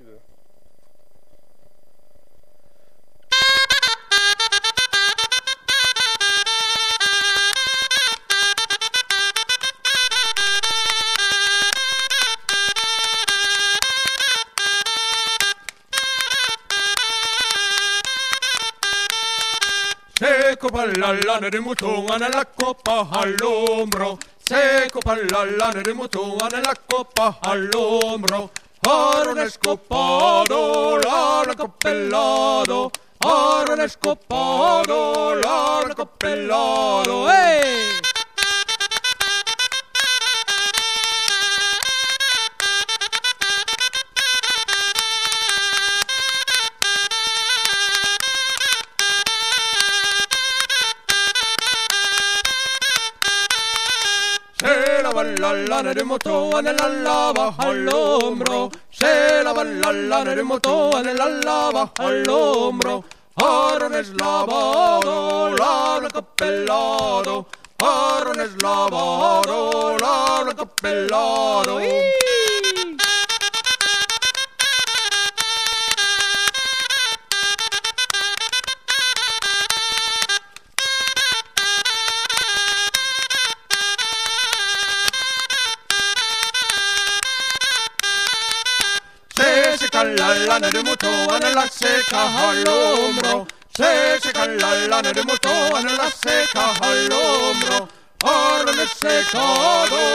Seco para la lana de mutón, ana la copa al hombro. Seco para la lana de mutón, ana la copa al hombro. Aron escopado, largo pelado. Aron escopado, largo pelado. ¡Hey! Se lava la lana de motón, la lava al hombro. Se lava la lana de motón, la lava al hombro. Aron es lavado, largo pelado. Aron es lavado, largo pelado. Se seca la lana de motón, la seca al hombro. Se seca la lana de motón, la seca al hombro. Aron es secado,